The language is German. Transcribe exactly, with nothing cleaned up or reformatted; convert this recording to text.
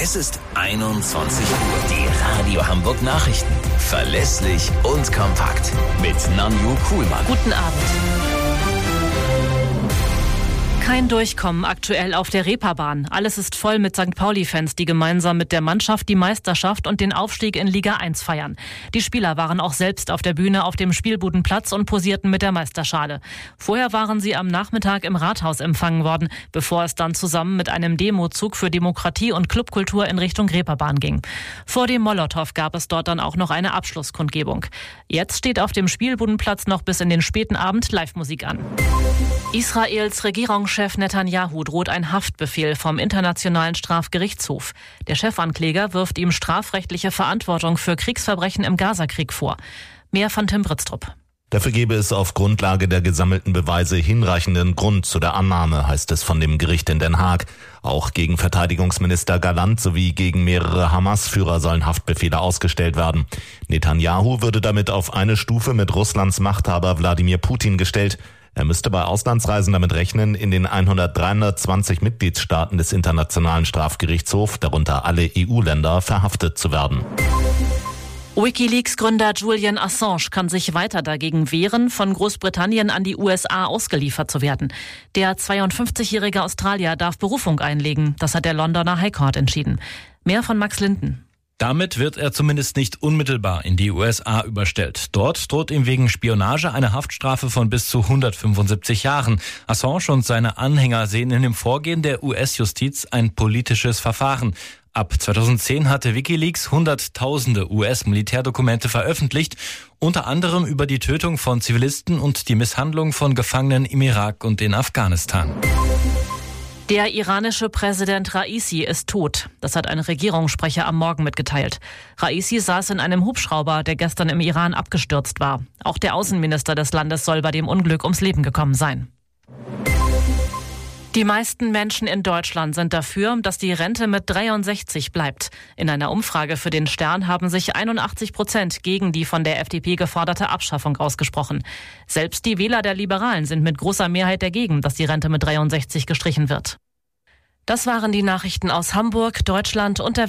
Es ist einundzwanzig Uhr. Die Radio Hamburg Nachrichten. Verlässlich und kompakt. Mit Nanju Kuhlmann. Guten Abend. Kein Durchkommen aktuell auf der Reeperbahn. Alles ist voll mit Sankt Pauli-Fans, die gemeinsam mit der Mannschaft die Meisterschaft und den Aufstieg in Liga eins feiern. Die Spieler waren auch selbst auf der Bühne auf dem Spielbudenplatz und posierten mit der Meisterschale. Vorher waren sie am Nachmittag im Rathaus empfangen worden, bevor es dann zusammen mit einem Demozug für Demokratie und Clubkultur in Richtung Reeperbahn ging. Vor dem Molotow gab es dort dann auch noch eine Abschlusskundgebung. Jetzt steht auf dem Spielbudenplatz noch bis in den späten Abend Live-Musik an. Israels Regierungschef Netanyahu droht ein Haftbefehl vom Internationalen Strafgerichtshof. Der Chefankläger wirft ihm strafrechtliche Verantwortung für Kriegsverbrechen im Gazakrieg vor. Mehr von Tim Britztrup. Dafür gebe es auf Grundlage der gesammelten Beweise hinreichenden Grund zu der Annahme, heißt es von dem Gericht in Den Haag. Auch gegen Verteidigungsminister Galland sowie gegen mehrere Hamas-Führer sollen Haftbefehle ausgestellt werden. Netanyahu würde damit auf eine Stufe mit Russlands Machthaber Wladimir Putin gestellt. Er müsste bei Auslandsreisen damit rechnen, in den hundertzwanzig Mitgliedstaaten des Internationalen Strafgerichtshofs, darunter alle E U-Länder, verhaftet zu werden. WikiLeaks-Gründer Julian Assange kann sich weiter dagegen wehren, von Großbritannien an die U S A ausgeliefert zu werden. Der zweiundfünfzigjährige Australier darf Berufung einlegen. Das hat der Londoner High Court entschieden. Mehr von Max Linden. Damit wird er zumindest nicht unmittelbar in die U S A überstellt. Dort droht ihm wegen Spionage eine Haftstrafe von bis zu hundertfünfundsiebzig Jahren. Assange und seine Anhänger sehen in dem Vorgehen der U S-Justiz ein politisches Verfahren. Ab zweitausendzehn hatte WikiLeaks hunderttausende U S-Militärdokumente veröffentlicht, unter anderem über die Tötung von Zivilisten und die Misshandlung von Gefangenen im Irak und in Afghanistan. Der iranische Präsident Raisi ist tot. Das hat ein Regierungssprecher am Morgen mitgeteilt. Raisi saß in einem Hubschrauber, der gestern im Iran abgestürzt war. Auch der Außenminister des Landes soll bei dem Unglück ums Leben gekommen sein. Die meisten Menschen in Deutschland sind dafür, dass die Rente mit dreiundsechzig bleibt. In einer Umfrage für den Stern haben sich einundachtzig Prozent gegen die von der F D P geforderte Abschaffung ausgesprochen. Selbst die Wähler der Liberalen sind mit großer Mehrheit dagegen, dass die Rente mit dreiundsechzig gestrichen wird. Das waren die Nachrichten aus Hamburg, Deutschland und der